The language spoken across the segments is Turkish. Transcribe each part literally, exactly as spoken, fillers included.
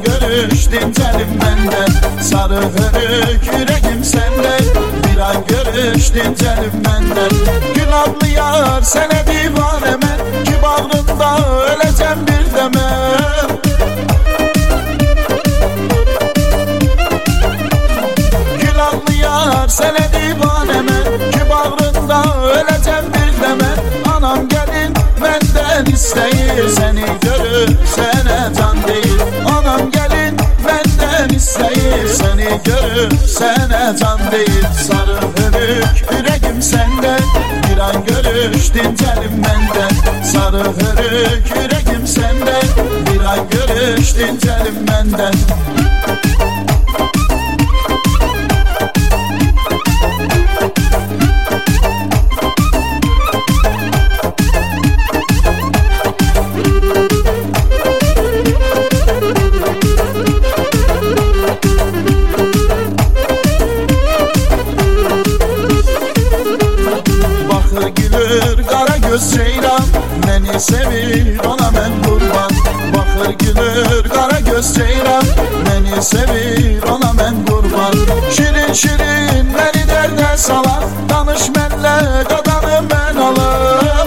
görüş dincelim benden. Sarı hörük yüreğim sende, bir an görüş dincelim benden. Gül adlı yar sene divane men, ki bağrında öleceğim bir demen. Gül adlı yar sene divane men, ki bağrında öleceğim bir demen. Anam gelin benden isteyir, seni görürsene can değil. Anam gelin benden isteyir, seni görürsene can değil. Sarı hörük yüreğim sende, bir an görüş dincelim benden. Sarı hörük yüreğim sende, bir an görüş dincelim benden. Göz ceylan beni sevir, ona ben kurban. Bakır gülür kara göz ceylan beni sevir, ona ben kurban. Şirin şirin beni derde salar, danış benle kadanım ben alım.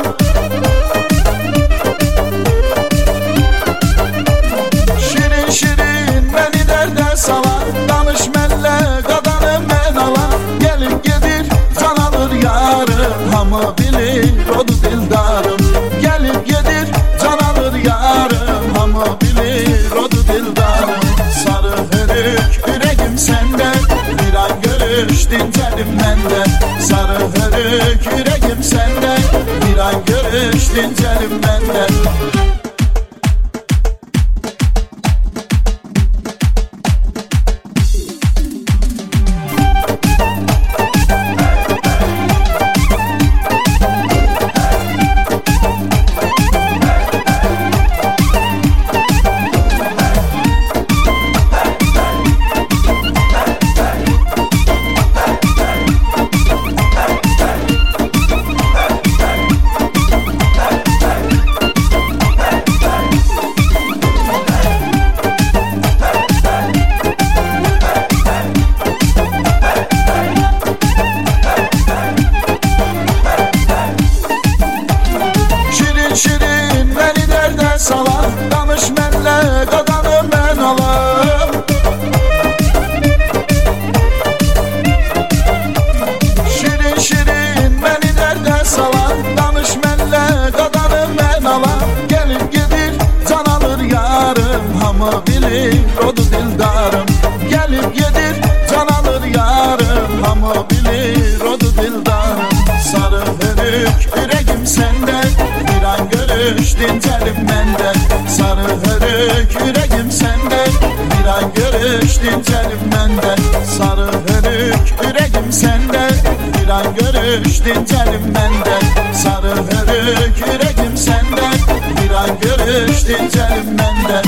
Şirin şirin beni derde salar, danış benle kadanım ben alım. Gelip gelir can alır yarım, hamı bilir odu dildarım. Gelip gelir can alır yarım, hamı bilir odu dildarım. Sarı hörük yüreğim sende, bir an görüş dincelim benden. Sarı hörük yüreğim sende, bir an görüş dincelim benden. Şirin beni derde salar, danış benle kadanım ben alım. Şirin şirin beni derde salar, danış benle kadanım ben alım. Gelip gelir can alır yarım, hamı bilir odu dildarım. Gelip gelir can alır yarım, hamı bilir odu dildarım. Sarı hörük yüreğim sende, bir an görüş dincelim benden. Sarı hörük yüreğim sende, bir an görüş dincelim benden. Sarı hörük yüreğim sende, bir an görüş dincelim benden. Sarı hörük yüreğim sende, bir an görüş dincelim benden.